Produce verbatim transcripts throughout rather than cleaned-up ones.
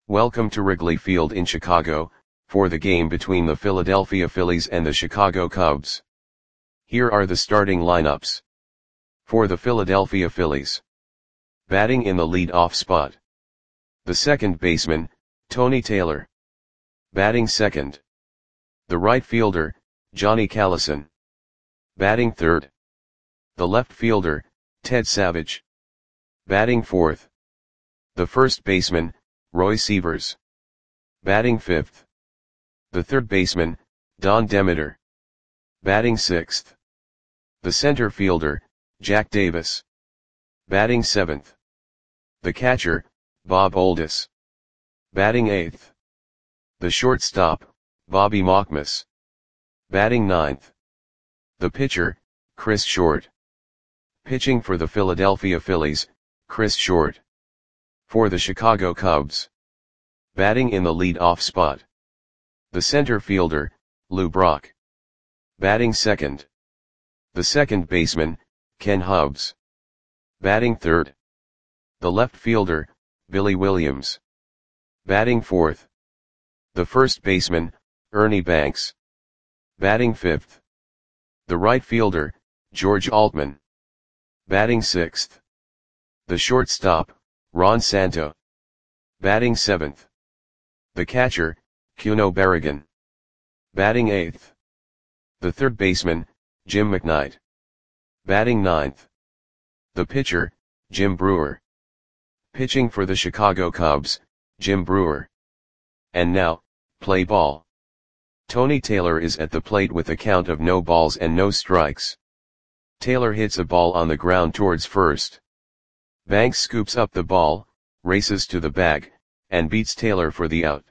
Welcome to Wrigley Field in Chicago, for the game between the Philadelphia Phillies and the Chicago Cubs. Here are the starting lineups. For the Philadelphia Phillies. Batting in the lead-off spot. The second baseman, Tony Taylor. Batting second. The right fielder, Johnny Callison. Batting third. The left fielder, Ted Savage. Batting fourth. The first baseman, Roy Sievers. Batting fifth. The third baseman, Don Demeter. Batting sixth. The center fielder, Jack Davis. Batting seventh. The catcher, Bob Oldis. Batting eighth. The shortstop, Bobby Mockmas. Batting ninth. The pitcher, Chris Short. Pitching for the Philadelphia Phillies, Chris Short. For the Chicago Cubs. Batting in the lead-off spot. The center fielder, Lou Brock. Batting second. The second baseman, Ken Hubbs. Batting third. The left fielder, Billy Williams. Batting fourth. The first baseman, Ernie Banks. Batting fifth. The right fielder, George Altman. Batting sixth. The shortstop, Ron Santo. Batting seventh. The catcher, Cuno Berrigan. Batting eighth. The third baseman, Jim McKnight. Batting ninth. The pitcher, Jim Brewer. Pitching for the Chicago Cubs, Jim Brewer. And now, play ball. Tony Taylor is at the plate with a count of no balls and no strikes. Taylor hits a ball on the ground towards first. Banks scoops up the ball, races to the bag, and beats Taylor for the out.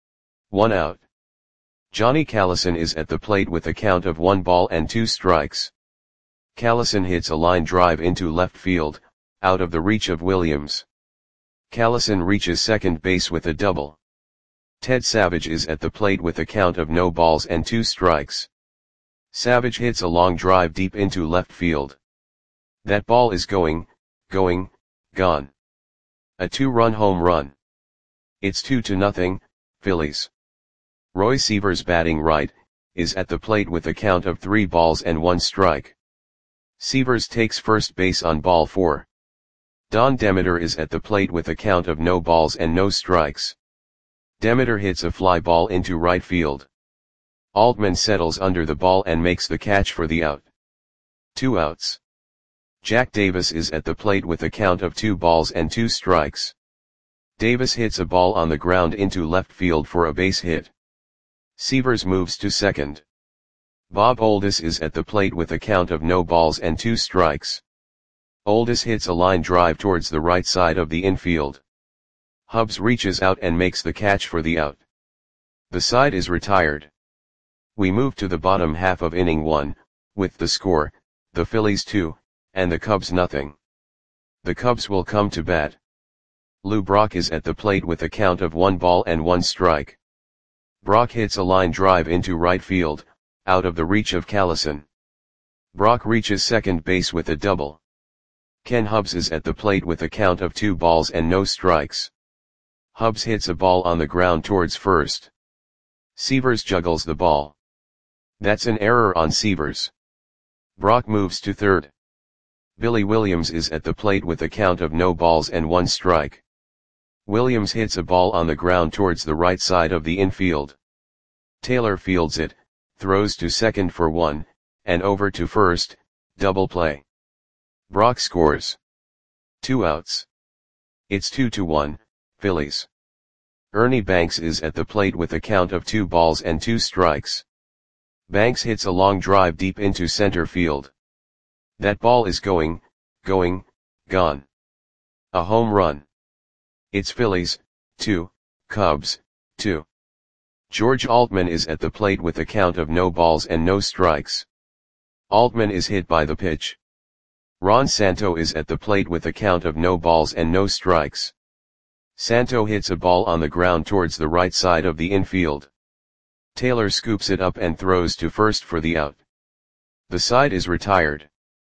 One out. Johnny Callison is at the plate with a count of one ball and two strikes. Callison hits a line drive into left field, out of the reach of Williams. Callison reaches second base with a double. Ted Savage is at the plate with a count of no balls and two strikes. Savage hits a long drive deep into left field. That ball is going, going, gone. A two-run home run. It's two to nothing, Phillies. Roy Sievers, batting right, is at the plate with a count of three balls and one strike. Sievers takes first base on ball four. Don Demeter is at the plate with a count of no balls and no strikes. Demeter hits a fly ball into right field. Altman settles under the ball and makes the catch for the out. Two outs. Jack Davis is at the plate with a count of two balls and two strikes. Davis hits a ball on the ground into left field for a base hit. Sievers moves to second. Bob Oldis is at the plate with a count of no balls and two strikes. Oldis hits a line drive towards the right side of the infield. Hubbs reaches out and makes the catch for the out. The side is retired. We move to the bottom half of inning one, with the score, the Phillies two, and the Cubs nothing. The Cubs will come to bat. Lou Brock is at the plate with a count of one ball and one strike. Brock hits a line drive into right field, out of the reach of Callison. Brock reaches second base with a double. Ken Hubbs is at the plate with a count of two balls and no strikes. Hubbs hits a ball on the ground towards first. Sievers juggles the ball. That's an error on Sievers. Brock moves to third. Billy Williams is at the plate with a count of no balls and one strike. Williams hits a ball on the ground towards the right side of the infield. Taylor fields it, throws to second for one, and over to first, double play. Brock scores. Two outs. It's two to one, Phillies. Ernie Banks is at the plate with a count of two balls and two strikes. Banks hits a long drive deep into center field. That ball is going, going, gone. A home run. It's Phillies, two, Cubs, two. George Altman is at the plate with a count of no balls and no strikes. Altman is hit by the pitch. Ron Santo is at the plate with a count of no balls and no strikes. Santo hits a ball on the ground towards the right side of the infield. Taylor scoops it up and throws to first for the out. The side is retired.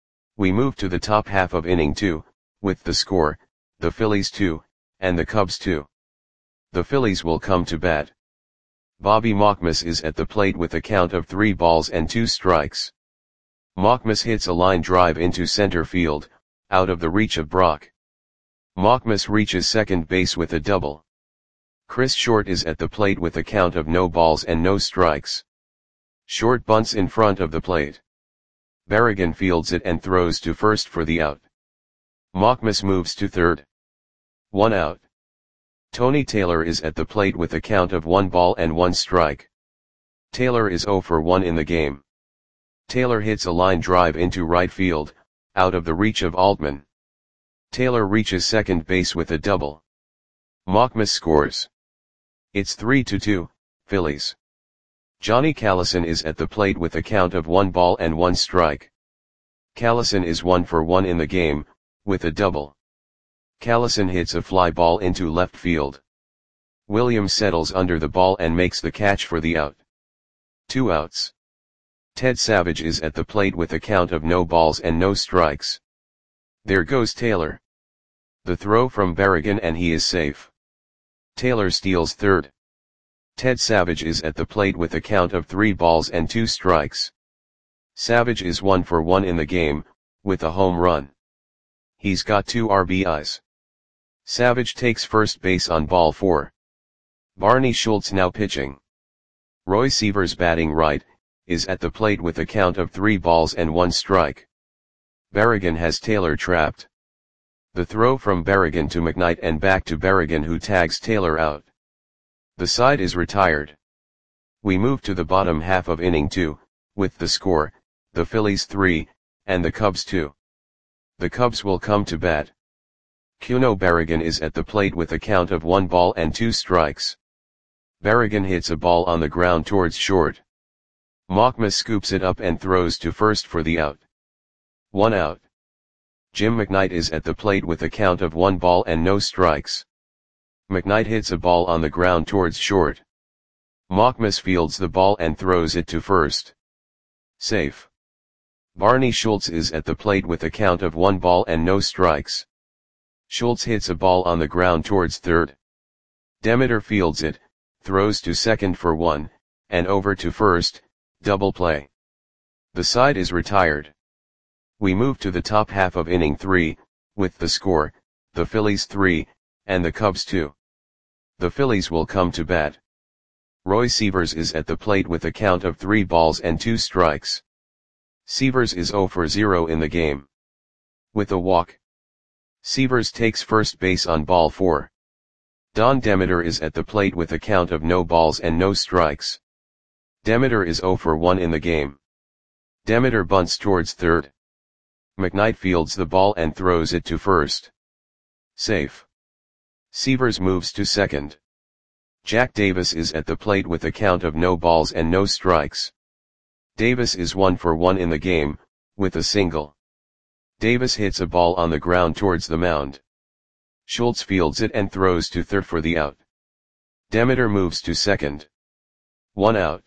We move to the top half of inning two, with the score, the Phillies two, and the Cubs two. The Phillies will come to bat. Bobby Mauchmus is at the plate with a count of three balls and two strikes. Mauchmus hits a line drive into center field, out of the reach of Brock. Mauchmus reaches second base with a double. Chris Short is at the plate with a count of no balls and no strikes. Short bunts in front of the plate. Berrigan fields it and throws to first for the out. Mauchmus moves to third. One out. Tony Taylor is at the plate with a count of one ball and one strike. Taylor is zero for one in the game. Taylor hits a line drive into right field, out of the reach of Altman. Taylor reaches second base with a double. Mauchmus scores. It's three to two, Phillies. Johnny Callison is at the plate with a count of one ball and one strike. Callison is one for one in the game, with a double. Callison hits a fly ball into left field. Williams settles under the ball and makes the catch for the out. Two outs. Ted Savage is at the plate with a count of no balls and no strikes. There goes Taylor. The throw from Berrigan and he is safe. Taylor steals third. Ted Savage is at the plate with a count of three balls and two strikes. Savage is one for one in the game, with a home run. He's got two R B Is. Savage takes first base on ball four. Barney Schultz now pitching. Roy Sievers batting right, is at the plate with a count of three balls and one strike. Berrigan has Taylor trapped. The throw from Berrigan to McKnight and back to Berrigan, who tags Taylor out. The side is retired. We move to the bottom half of inning two, with the score, the Phillies three, and the Cubs two. The Cubs will come to bat. Cuno Berrigan is at the plate with a count of one ball and two strikes. Berrigan hits a ball on the ground towards short. Mauchmus scoops it up and throws to first for the out. One out. Jim McKnight is at the plate with a count of one ball and no strikes. McKnight hits a ball on the ground towards short. Mauchmus fields the ball and throws it to first. Safe. Barney Schultz is at the plate with a count of one ball and no strikes. Schultz hits a ball on the ground towards third. Demeter fields it, throws to second for one, and over to first, double play. The side is retired. We move to the top half of inning three, with the score, the Phillies three, and the Cubs two. The Phillies will come to bat. Roy Sievers is at the plate with a count of three balls and two strikes. Sievers is zero for zero in the game. With a walk. Sievers takes first base on ball four. Don Demeter is at the plate with a count of no balls and no strikes. Demeter is zero for one in the game. Demeter bunts towards third. McKnight fields the ball and throws it to first. Safe. Sievers moves to second. Jack Davis is at the plate with a count of no balls and no strikes. Davis is one for one in the game, with a single. Davis hits a ball on the ground towards the mound. Schultz fields it and throws to third for the out. Demeter moves to second. One out.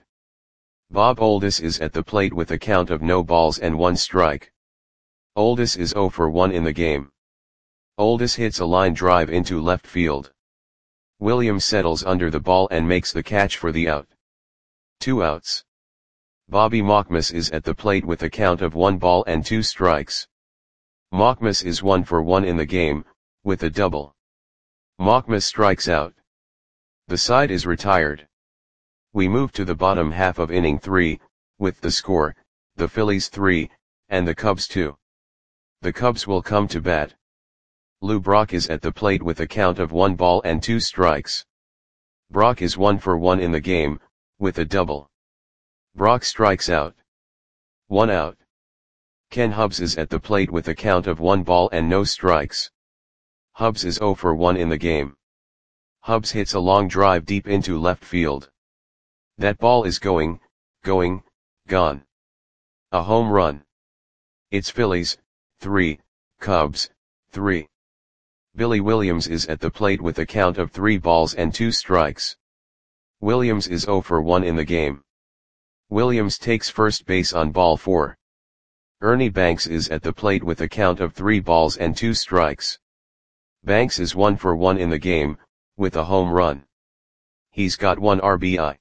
Bob Oldis is at the plate with a count of no balls and one strike. Oldis is zero for one in the game. Oldis hits a line drive into left field. Williams settles under the ball and makes the catch for the out. Two outs. Bobby Mauchmus is at the plate with a count of one ball and two strikes. Mauchmus is one for one in the game, with a double. Mauchmus strikes out. The side is retired. We move to the bottom half of inning three, with the score, the Phillies three, and the Cubs two. The Cubs will come to bat. Lou Brock is at the plate with a count of one ball and two strikes. Brock is one for one in the game, with a double. Brock strikes out. One out. Ken Hubbs is at the plate with a count of one ball and no strikes. Hubbs is zero for one in the game. Hubbs hits a long drive deep into left field. That ball is going, going, gone. A home run. It's Phillies, three, Cubs, three. Billy Williams is at the plate with a count of three balls and two strikes. Williams is zero for one in the game. Williams takes first base on ball four. Ernie Banks is at the plate with a count of three balls and two strikes. Banks is one for one in the game, with a home run. He's got one R B I.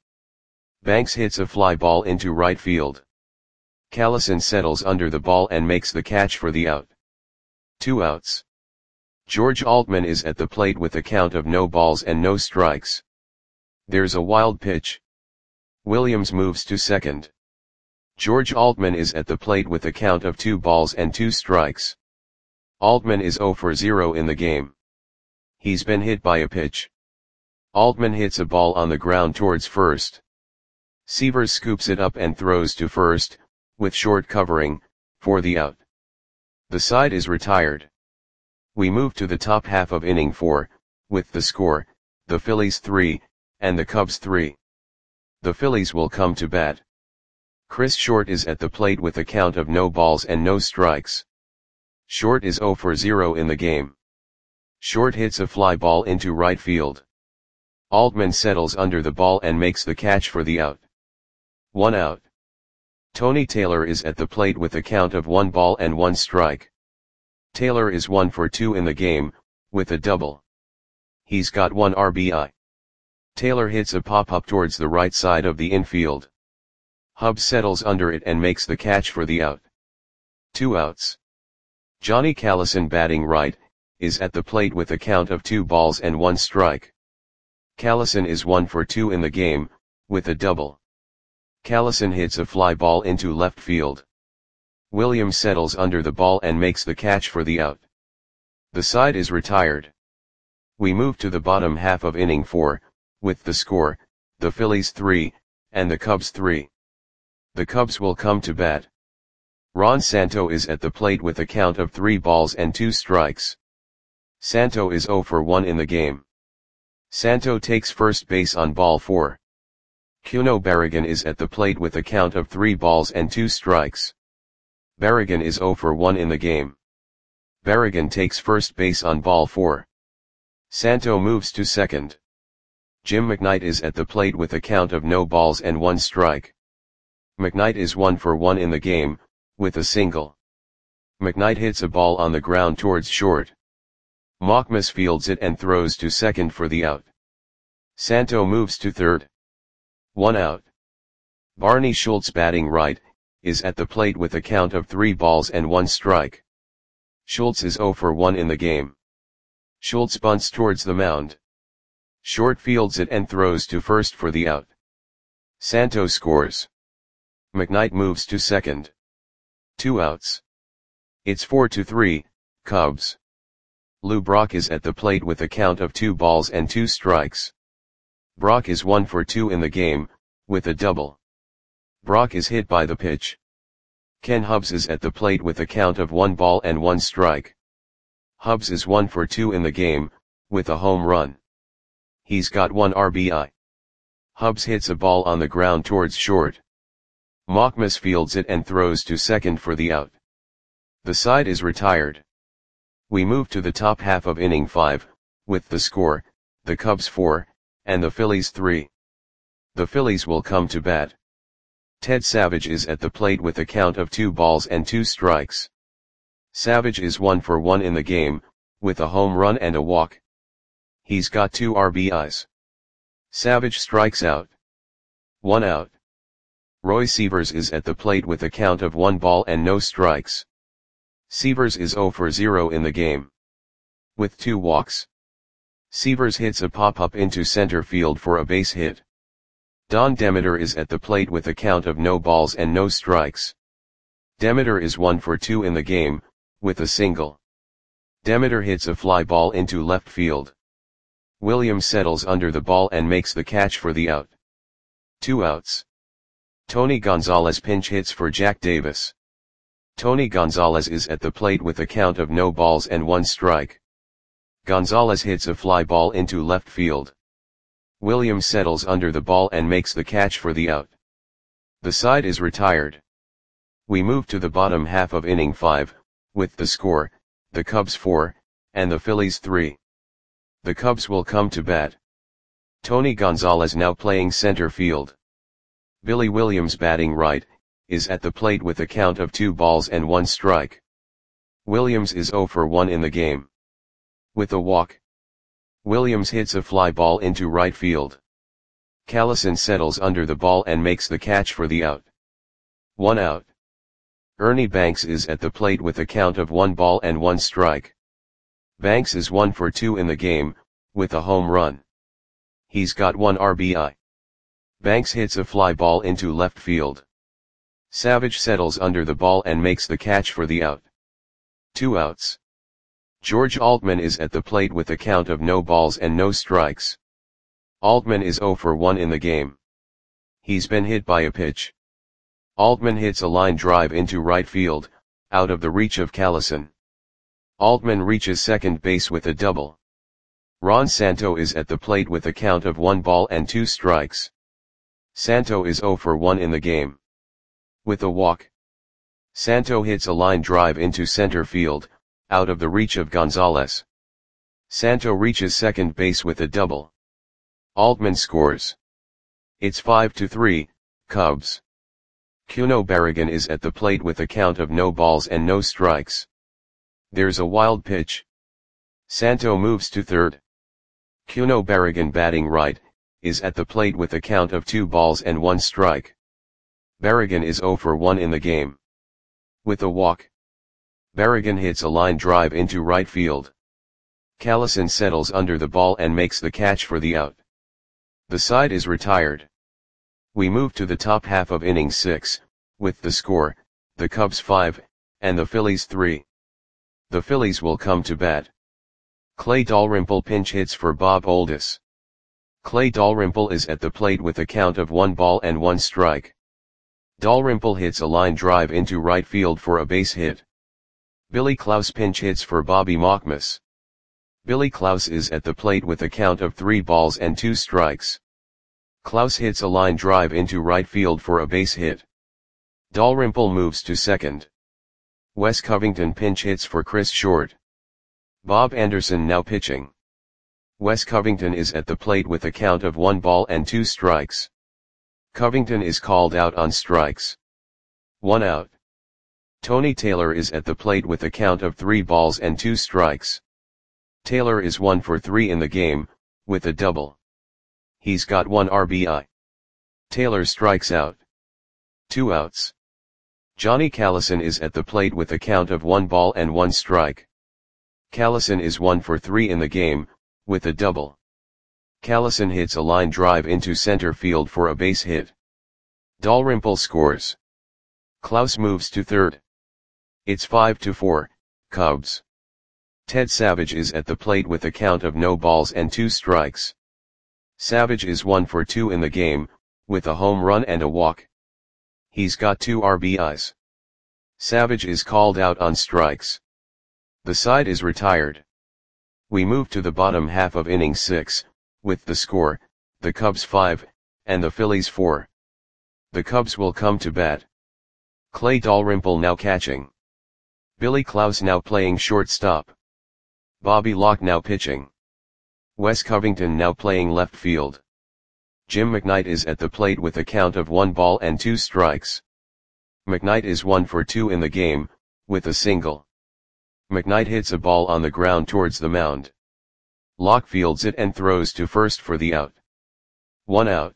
Banks hits a fly ball into right field. Callison settles under the ball and makes the catch for the out. Two outs. George Altman is at the plate with a count of no balls and no strikes. There's a wild pitch. Williams moves to second. George Altman is at the plate with a count of two balls and two strikes. Altman is zero for zero in the game. He's been hit by a pitch. Altman hits a ball on the ground towards first. Sievers scoops it up and throws to first, with short covering, for the out. The side is retired. We move to the top half of inning four, with the score, the Phillies three, and the Cubs three. The Phillies will come to bat. Chris Short is at the plate with a count of no balls and no strikes. Short is zero for zero in the game. Short hits a fly ball into right field. Altman settles under the ball and makes the catch for the out. One out. Tony Taylor is at the plate with a count of one ball and one strike. Taylor is one for two in the game, with a double. He's got one R B I. Taylor hits a pop-up towards the right side of the infield. Hubbs settles under it and makes the catch for the out. Two outs. Johnny Callison, batting right, is at the plate with a count of two balls and one strike. Callison is one for two in the game, with a double. Callison hits a fly ball into left field. Williams settles under the ball and makes the catch for the out. The side is retired. We move to the bottom half of inning four, with the score, the Phillies three, and the Cubs three. The Cubs will come to bat. Ron Santo is at the plate with a count of three balls and two strikes. Santo is zero for one in the game. Santo takes first base on ball four. Cuno Barragan is at the plate with a count of three balls and two strikes. Barragan is zero for one in the game. Barragan takes first base on ball four. Santo moves to second. Jim McKnight is at the plate with a count of no balls and one strike. McKnight is one for one in the game, with a single. McKnight hits a ball on the ground towards short. Mockmas fields it and throws to second for the out. Santo moves to third. One out. Barney Schultz, batting right, is at the plate with a count of three balls and one strike. Schultz is zero for one in the game. Schultz bunts towards the mound. Short fields it and throws to first for the out. Santo scores. McKnight moves to second. Two outs. It's four to three, Cubs. Lou Brock is at the plate with a count of two balls and two strikes. Brock is one for two in the game, with a double. Brock is hit by the pitch. Ken Hubbs is at the plate with a count of one ball and one strike. Hubbs is one for two in the game, with a home run. He's got one R B I. Hubbs hits a ball on the ground towards short. Mockmas fields it and throws to second for the out. The side is retired. We move to the top half of inning five, with the score, the Cubs four, and the Phillies three. The Phillies will come to bat. Ted Savage is at the plate with a count of two balls and two strikes. Savage is one for one in the game, with a home run and a walk. He's got two R B Is. Savage strikes out. One out. Roy Sievers is at the plate with a count of one ball and no strikes. Sievers is zero for zero in the game. With two walks. Sievers hits a pop-up into center field for a base hit. Don Demeter is at the plate with a count of no balls and no strikes. Demeter is one for two in the game, with a single. Demeter hits a fly ball into left field. Williams settles under the ball and makes the catch for the out. Two outs. Tony Gonzalez pinch hits for Jack Davis. Tony Gonzalez is at the plate with a count of no balls and one strike. Gonzalez hits a fly ball into left field. Williams settles under the ball and makes the catch for the out. The side is retired. We move to the bottom half of inning five, with the score, the Cubs four, and the Phillies three. The Cubs will come to bat. Tony Gonzalez, now playing center field. Billy Williams, batting right, is at the plate with a count of two balls and one strike. Williams is zero for one in the game. With a walk. Williams hits a fly ball into right field. Callison settles under the ball and makes the catch for the out. One out. Ernie Banks is at the plate with a count of one ball and one strike. Banks is one for two in the game, with a home run. He's got one R B I. Banks hits a fly ball into left field. Savage settles under the ball and makes the catch for the out. Two outs. George Altman is at the plate with a count of no balls and no strikes. Altman is zero for one in the game. He's been hit by a pitch. Altman hits a line drive into right field, out of the reach of Callison. Altman reaches second base with a double. Ron Santo is at the plate with a count of one ball and two strikes. Santo is zero for one in the game. With a walk. Santo hits a line drive into center field, out of the reach of Gonzalez. Santo reaches second base with a double. Altman scores. It's five to three, Cubs. Cuno Barragan is at the plate with a count of no balls and no strikes. There's a wild pitch. Santo moves to third. Cuno Barragan, batting right, is at the plate with a count of two balls and one strike. Barragan is zero for one in the game. With a walk. Barragan hits a line drive into right field. Callison settles under the ball and makes the catch for the out. The side is retired. We move to the top half of inning six, with the score, the Cubs five, and the Phillies three. The Phillies will come to bat. Clay Dalrymple pinch hits for Bob Oldis. Clay Dalrymple is at the plate with a count of one ball and one strike. Dalrymple hits a line drive into right field for a base hit. Billy Klaus pinch hits for Bobby Mockmas. Billy Klaus is at the plate with a count of three balls and two strikes. Klaus hits a line drive into right field for a base hit. Dalrymple moves to second. Wes Covington pinch hits for Chris Short. Bob Anderson now pitching. Wes Covington is at the plate with a count of one ball and two strikes. Covington is called out on strikes. One out. Tony Taylor is at the plate with a count of three balls and two strikes. Taylor is one for three in the game, with a double. He's got one R B I. Taylor strikes out. Two outs. Johnny Callison is at the plate with a count of one ball and one strike. Callison is one for three in the game, with a double. Callison hits a line drive into center field for a base hit. Dalrymple scores. Klaus moves to third. It's five to four, Cubs. Ted Savage is at the plate with a count of no balls and two strikes. Savage is one for two in the game, with a home run and a walk. He's got two R B Is. Savage is called out on strikes. The side is retired. We move to the bottom half of inning six, with the score, the Cubs five, and the Phillies four. The Cubs will come to bat. Clay Dalrymple now catching. Billy Klaus now playing shortstop. Bobby Locke now pitching. Wes Covington now playing left field. Jim McKnight is at the plate with a count of one ball and two strikes. McKnight is one for two in the game, with a single. McKnight hits a ball on the ground towards the mound. Locke fields it and throws to first for the out. One out.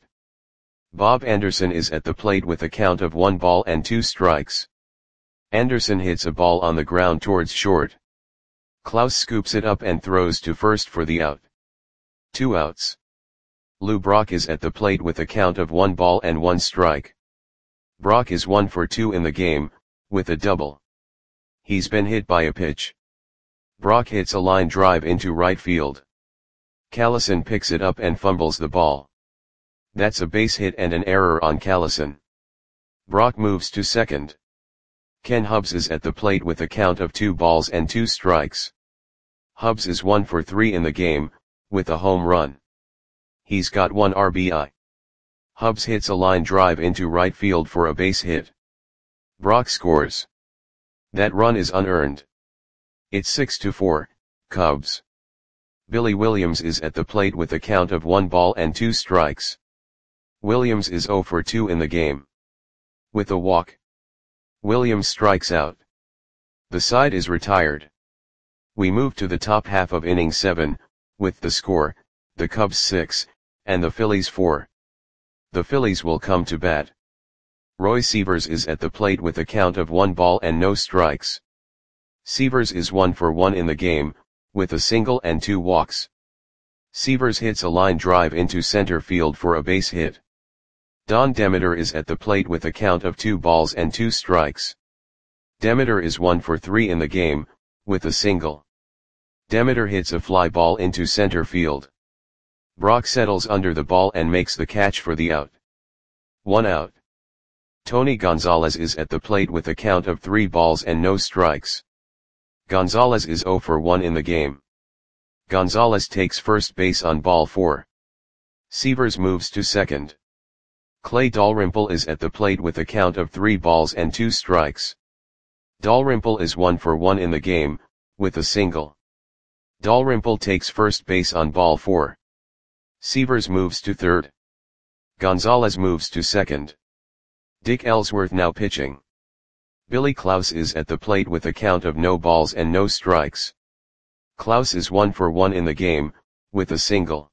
Bob Anderson is at the plate with a count of one ball and two strikes. Anderson hits a ball on the ground towards short. Klaus scoops it up and throws to first for the out. Two outs. Lou Brock is at the plate with a count of one ball and one strike. Brock is one for two in the game, with a double. He's been hit by a pitch. Brock hits a line drive into right field. Callison picks it up and fumbles the ball. That's a base hit and an error on Callison. Brock moves to second. Ken Hubbs is at the plate with a count of two balls and two strikes. Hubbs is one for three in the game, with a home run. He's got one R B I. Hubbs hits a line drive into right field for a base hit. Brock scores. That run is unearned. It's six to four, Cubs. Billy Williams is at the plate with a count of one ball and two strikes. Williams is zero for two in the game. With a walk. Williams strikes out. The side is retired. We move to the top half of inning seven, with the score, the Cubs six, and the Phillies four. The Phillies will come to bat. Roy Sievers is at the plate with a count of one ball and no strikes. Sievers is one for one in the game, with a single and two walks. Sievers hits a line drive into center field for a base hit. Don Demeter is at the plate with a count of two balls and two strikes. Demeter is one for three in the game, with a single. Demeter hits a fly ball into center field. Brock settles under the ball and makes the catch for the out. One out. Tony Gonzalez is at the plate with a count of three balls and no strikes. Gonzalez is zero for one in the game. Gonzalez takes first base on ball four. Sievers moves to second. Clay Dalrymple is at the plate with a count of three balls and two strikes. Dalrymple is one for one in the game, with a single. Dalrymple takes first base on ball four. Sievers moves to third. Gonzalez moves to second. Dick Ellsworth now pitching. Billy Klaus is at the plate with a count of no balls and no strikes. Klaus is one for one in the game, with a single.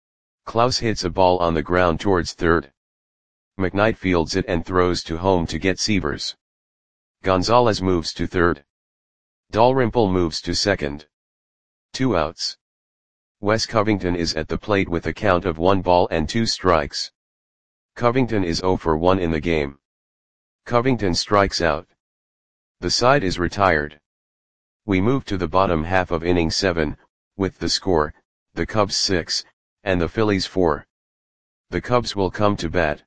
Klaus hits a ball on the ground towards third. McKnight fields it and throws to home to get Sievers. Gonzalez moves to third. Dalrymple moves to second. Two outs. Wes Covington is at the plate with a count of one ball and two strikes. Covington is zero for one in the game. Covington strikes out. The side is retired. We move to the bottom half of inning seven, with the score, the Cubs six, and the Phillies four. The Cubs will come to bat.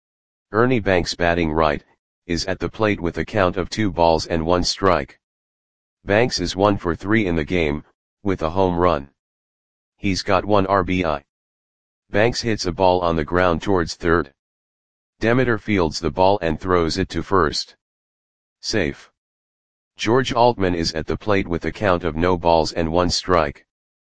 Ernie Banks, batting right, is at the plate with a count of two balls and one strike. Banks is one for three in the game, with a home run. He's got one R B I. Banks hits a ball on the ground towards third. Demeter fields the ball and throws it to first. Safe. George Altman is at the plate with a count of no balls and one strike.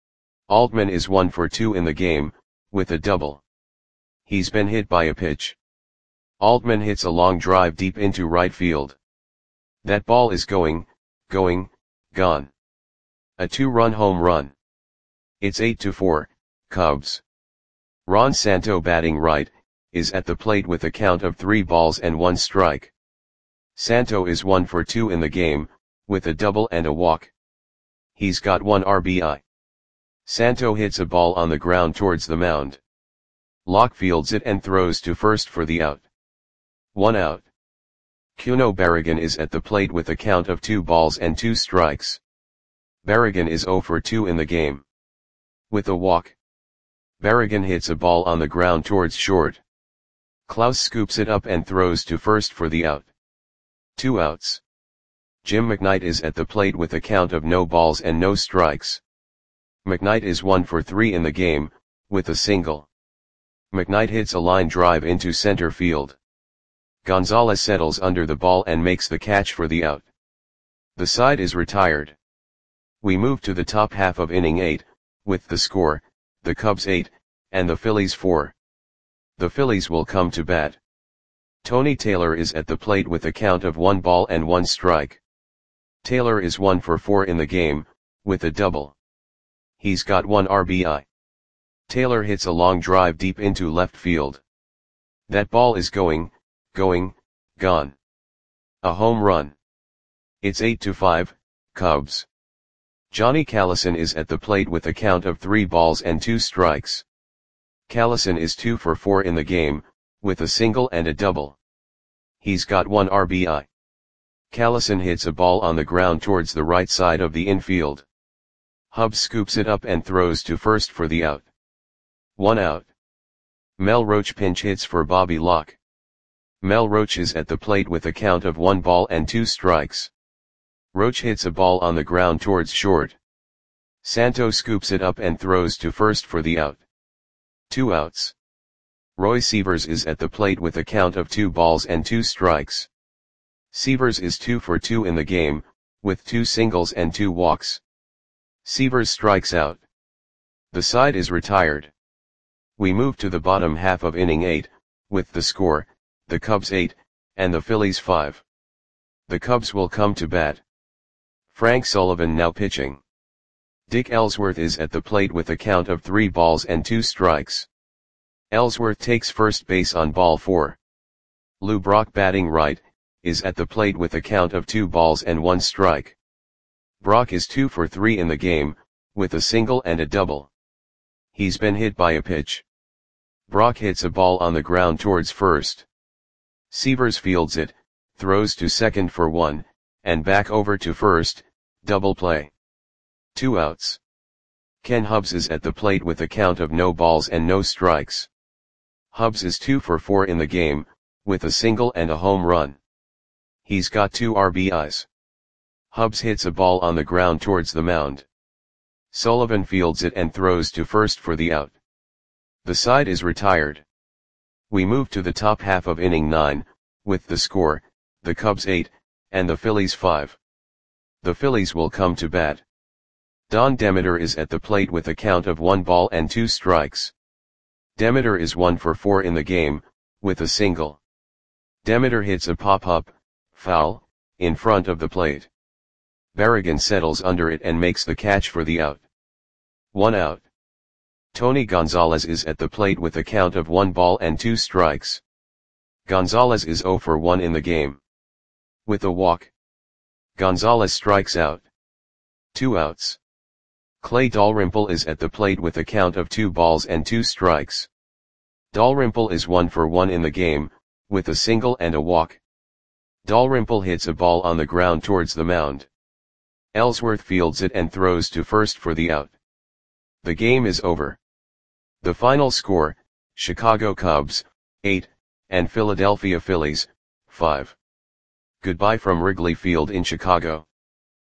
Altman is one for two in the game, with a double. He's been hit by a pitch. Altman hits a long drive deep into right field. That ball is going, going, gone. A two-run home run. It's eight to four, Cubs. Ron Santo, batting right, is at the plate with a count of three balls and one strike. Santo is one for two in the game, with a double and a walk. He's got one R B I. Santo hits a ball on the ground towards the mound. Locke fields it and throws to first for the out. One out. Cuno Barragan is at the plate with a count of two balls and two strikes. Barragan is zero for two in the game. With a walk. Barragan hits a ball on the ground towards short. Klaus scoops it up and throws to first for the out. Two outs. Jim McKnight is at the plate with a count of no balls and no strikes. McKnight is one for three in the game, with a single. McKnight hits a line drive into center field. Gonzalez settles under the ball and makes the catch for the out. The side is retired. We move to the top half of inning eight, with the score, the Cubs eight, and the Phillies four. The Phillies will come to bat. Tony Taylor is at the plate with a count of one ball and one strike. Taylor is one for four in the game, with a double. He's got one R B I. Taylor hits a long drive deep into left field. That ball is going, going, gone. A home run. It's eight to five, Cubs. Johnny Callison is at the plate with a count of three balls and two strikes. Callison is two for four in the game, with a single and a double. He's got one R B I. Callison hits a ball on the ground towards the right side of the infield. Hubbs scoops it up and throws to first for the out. One out. Mel Roach pinch hits for Bobby Locke. Mel Roach is at the plate with a count of one ball and two strikes. Roach hits a ball on the ground towards short. Santo scoops it up and throws to first for the out. Two outs. Roy Sievers is at the plate with a count of two balls and two strikes. Sievers is two for two in the game, with two singles and two walks. Sievers strikes out. The side is retired. We move to the bottom half of inning eight, with the score, the Cubs eight, and the Phillies five. The Cubs will come to bat. Frank Sullivan now pitching. Dick Ellsworth is at the plate with a count of three balls and two strikes. Ellsworth takes first base on ball four. Lou Brock, batting right, is at the plate with a count of two balls and one strike. Brock is two for three in the game, with a single and a double. He's been hit by a pitch. Brock hits a ball on the ground towards first. Sievers fields it, throws to second for one, and back over to first, double play. Two outs. Ken Hubbs is at the plate with a count of no balls and no strikes. Hubbs is two for four in the game, with a single and a home run. He's got two R B Is. Hubbs hits a ball on the ground towards the mound. Sullivan fields it and throws to first for the out. The side is retired. We move to the top half of inning nine, with the score, the Cubs eight, and the Phillies five. The Phillies will come to bat. Don Demeter is at the plate with a count of one ball and two strikes. Demeter is one for four in the game, with a single. Demeter hits a pop-up, foul, in front of the plate. Berrigan settles under it and makes the catch for the out. One out. Tony Gonzalez is at the plate with a count of one ball and two strikes. Gonzalez is zero for one in the game. With a walk. Gonzalez strikes out. Two outs. Clay Dalrymple is at the plate with a count of two balls and two strikes. Dalrymple is one for one in the game, with a single and a walk. Dalrymple hits a ball on the ground towards the mound. Ellsworth fields it and throws to first for the out. The game is over. The final score, Chicago Cubs, eight, and Philadelphia Phillies, five. Goodbye from Wrigley Field in Chicago.